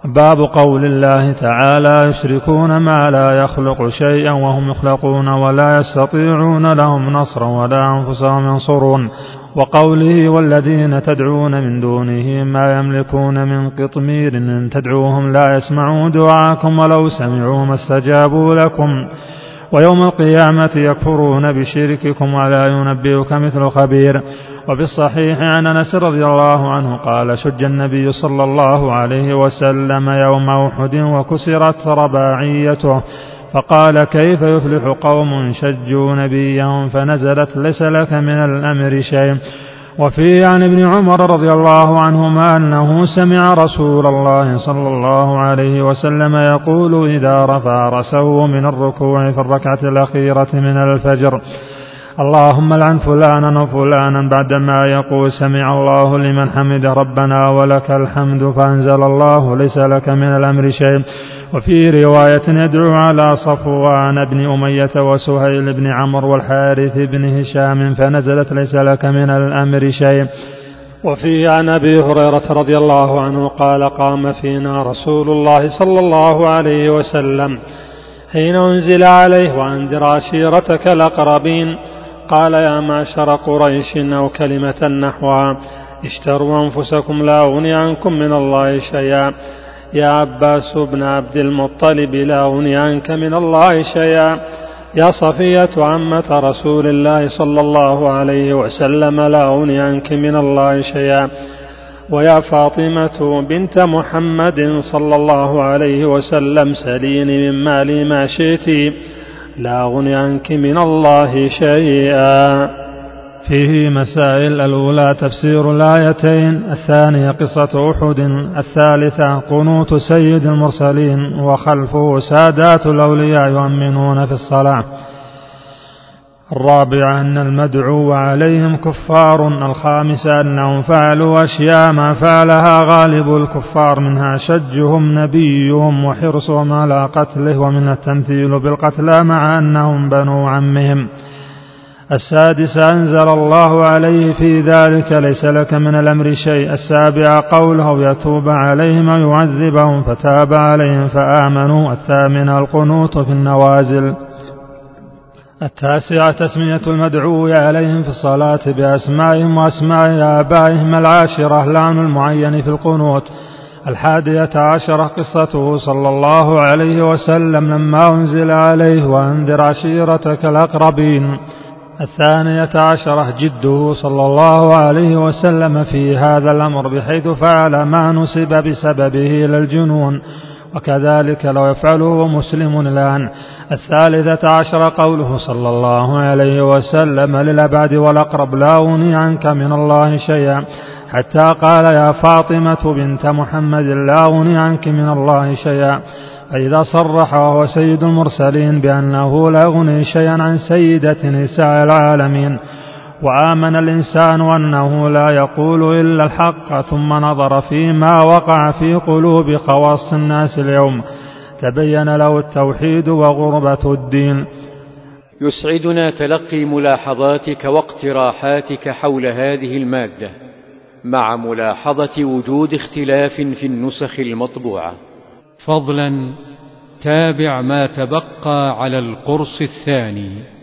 باب قول الله تعالى يشركون ما لا يخلق شيئا وهم يخلقون ولا يستطيعون لهم نصرا ولا أنفسهم ينصرون، وقوله والذين تدعون من دونه ما يملكون من قطمير إن تدعوهم لا يسمعوا دعاءكم ولو سمعوا ما استجابوا لكم ويوم القيامة يكفرون بشرككم ولا ينبئك مثل خبير. وفي الصحيح عن أنس رضي الله عنه قال شج النبي صلى الله عليه وسلم يوم أحد وكسرت رباعيته فقال كيف يفلح قوم شجوا نبيهم فنزلت ليس لك من الأمر شيء. وفي عن ابن عمر رضي الله عنهما أنه سمع رسول الله صلى الله عليه وسلم يقول إذا رفع رأسه من الركوع في الركعة الأخيرة من الفجر اللهم لعن فلانا وفلانا بعدما يقول سمع الله لمن حمد ربنا ولك الحمد فأنزل الله ليس لك من الأمر شيء. وفي رواية يدعو على صفوان بن أمية وسهيل بن عمرو والحارث بن هشام فنزلت ليس لك من الأمر شيء. وفي عن أبي هريرة رضي الله عنه قال قام فينا رسول الله صلى الله عليه وسلم حين أنزل عليه وأنذر عشيرتك الأقربين قال يا معشر قريش أو كلمة نحوها اشتروا أنفسكم لا أغني عنكم من الله شيئا يا عباس بن عبد المطلب لا أغني عنك من الله شيئا يا صفية عمة رسول الله صلى الله عليه وسلم لا أغني عنك من الله شيئا ويا فاطمة بنت محمد صلى الله عليه وسلم سليني من مالي ما شئت لا أغني عنك من الله شيئا. فيه مسائل: الأولى تفسير الآيتين، الثانية قصة أحد، الثالثة قنوت سيد المرسلين وخلفه سادات الأولياء يؤمنون في الصلاة، الرابعة أن المدعو عليهم كفار، الخامسة أنهم فعلوا أشياء ما فعلها غالب الكفار منها شجهم نبيهم وحرصهم على قتله ومن التمثيل بالقتلى مع أنهم بنو عمهم. السادسة أنزل الله عليه في ذلك ليس لك من الأمر شيء. السابعة قوله يتوب عليهم ويعذبهم فتاب عليهم فآمنوا. الثامنة القنوت في النوازل. التاسعة تسمية المدعو عليهم في الصلاة بأسمائهم وأسماء آبائهم. العاشرة لعن المعين في القنوت. 11 قصته صلى الله عليه وسلم لما أنزل عليه وأنذر عشيرتك الأقربين. 12 جده صلى الله عليه وسلم في هذا الأمر بحيث فعل ما نسب بسببه إلى الجنون وكذلك لو يفعله مسلم الآن. 13 قوله صلى الله عليه وسلم للأبعد والأقرب لا أغني عنك من الله شيئا حتى قال يا فاطمة بنت محمد لا أغني عنك من الله شيئا. فإذا صرح وهو سيد المرسلين بأنه لا يغني شيئا عن سيدة نساء العالمين وآمن الإنسان أنه لا يقول إلا الحق ثم نظر فيما وقع في قلوب خواص الناس اليوم تبين له التوحيد وغربة الدين. يسعدنا تلقي ملاحظاتك واقتراحاتك حول هذه المادة مع ملاحظة وجود اختلاف في النسخ المطبوعة. فضلا تابع ما تبقى على القرص الثاني.